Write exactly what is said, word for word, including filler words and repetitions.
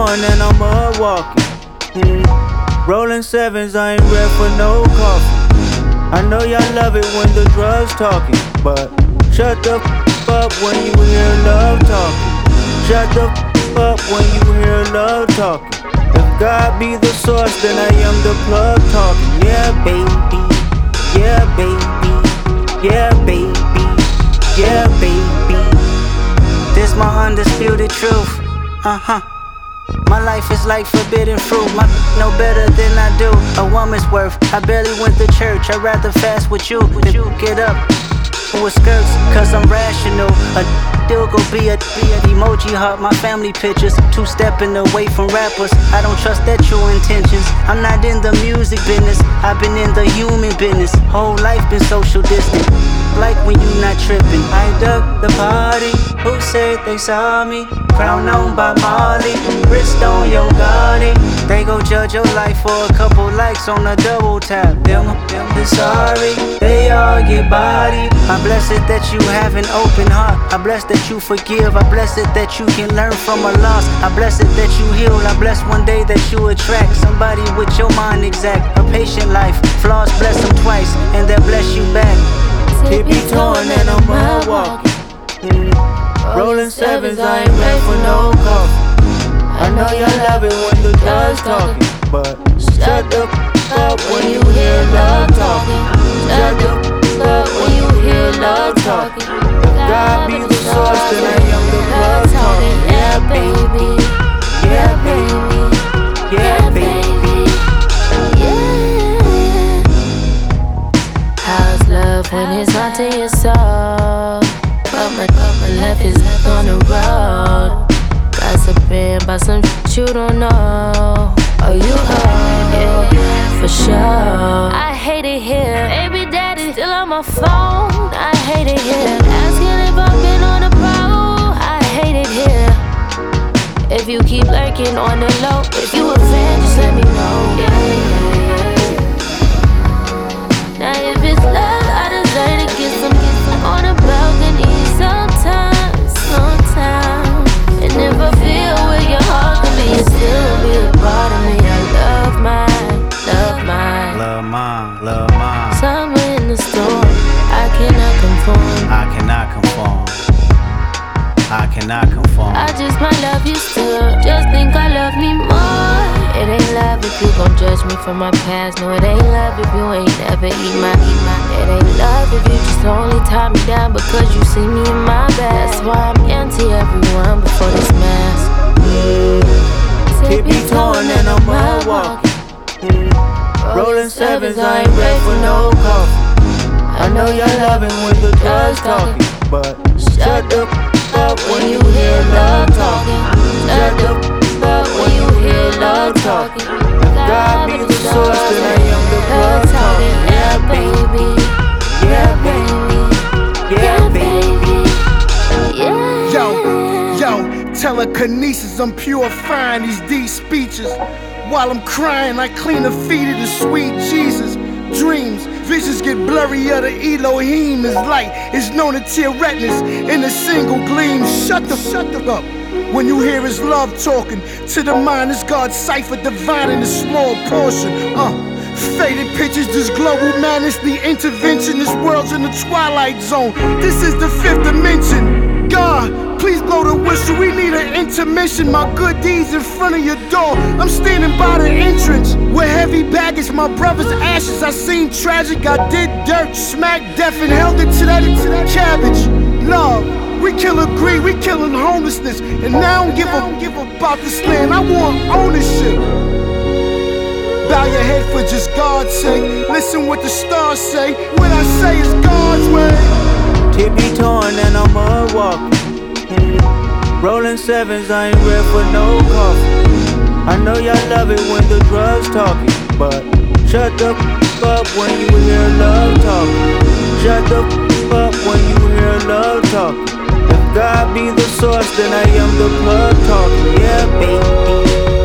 torn and I'm mud walking. Mm. Rolling sevens, I ain't ready for no coffee. I know y'all love it when the drugs talking, but shut the f up when you hear love talking. Shut the f up when you hear love talking. If God be the source, then I am the plug talking. Yeah, baby. Yeah, baby. Yeah, baby. Yeah, baby. This my undisputed truth. Uh-huh. My life is like forbidden fruit. My know better than I do. A woman's worth. I barely went to church. I'd rather fast with you than you get up with skirts, cause I'm rational. A still go be a, be a emoji heart. My family pictures, two stepping away from rappers. I don't trust their true intentions. I'm not in the music business, I've been in the human business. Whole life been social distant, like when you not tripping. I ducked the party, who said they saw me? Crown on by Molly, wrist on your Gotti. They go judge your life for a couple likes on a double tap. Them, them, they sorry, they all get body. I'm blessed that you have an open heart. I'm blessed that you forgive. I'm blessed that you can learn from a loss. I'm blessed that you heal. I'm blessed one day that you attract somebody with your mind exact. A patient life, flaws bless them twice, and they'll bless you back. Tippy torn and I'm mud walking. Mm. Rolling sevens, I ain't ready for no coffee. I know y'all love it when the drugs talking, but shut the f up when you hear love talking. Shut the f up when you hear love talking. If God be the source, then I am the plug talking. Yeah, baby. Yeah, baby. Yeah, baby. Yeah. How's love when it's not to your soul? But my, but my left is on the road. Gossiping about some shit you don't know. Oh, you heard, yeah, for sure. I hate it here. Baby daddy still on my phone. I hate it here. Asking if I've been on the pro. I hate it here. If you keep lurking on the low, if you a fan, just let me know. Yeah, yeah, yeah. Now if it's love, I deserve to get some, get some on the balcony. Sometimes, sometimes. And if I feel where your heart can be, it still be a part of me. I love mine, love mine, love mine, love mine. Somewhere in the storm, I cannot conform. I cannot conform. I cannot conform. I just might love you still. Just think I love me more. It ain't love if you gon' judge me for my past. No, it ain't love if you ain't never eat my, eat my. It ain't love if you just only tie me down because you see me in my best. That's why I'm anti everyone before this mask. Mm. Tippy torn and I'm mud walking. Mm. Rolling sevens, I ain't ready for no coffee. I know y'all love it when the drugs talking, but shut the f up when you hear love talking. Shut the f up when you hear love talking. If God be the source, then I am the plug talking. Yeah, baby. Yeah, baby. Yeah, baby. Yeah. Yo, yo, telekinesis, I'm purifying these deep speeches. While I'm crying, I clean the feet of the sweet Jesus. Dreams, visions get blurry, of the Elohim is light. It's known to tear retinas in a single gleam. Shut the shut the up. When you hear his love talking, to the mind is God's cipher, divine in a small portion. Uh, faded pictures, this global madness, the intervention. This world's in the twilight zone. This is the fifth dimension. God, please blow the whistle, we need an intermission. My good deeds in front of your door. I'm standing by the entrance with heavy baggage, my brother's ashes. I seen tragic, I did dirt, smacked death and held it to that, to that cabbage. Love, we killing greed, we killing homelessness. And now I don't give a give about this land, I want ownership. Bow your head for just God's sake. Listen what the stars say, what I say is God's way. Tippy torn and I'm mud walking. Mm. Rolling sevens, I ain't ready for no coffee. I know y'all love it when the drugs talking, but shut the f up when you hear love talking. Shut the f up when you hear love talking. If God be the source, then I am the plug talking. Yeah, baby.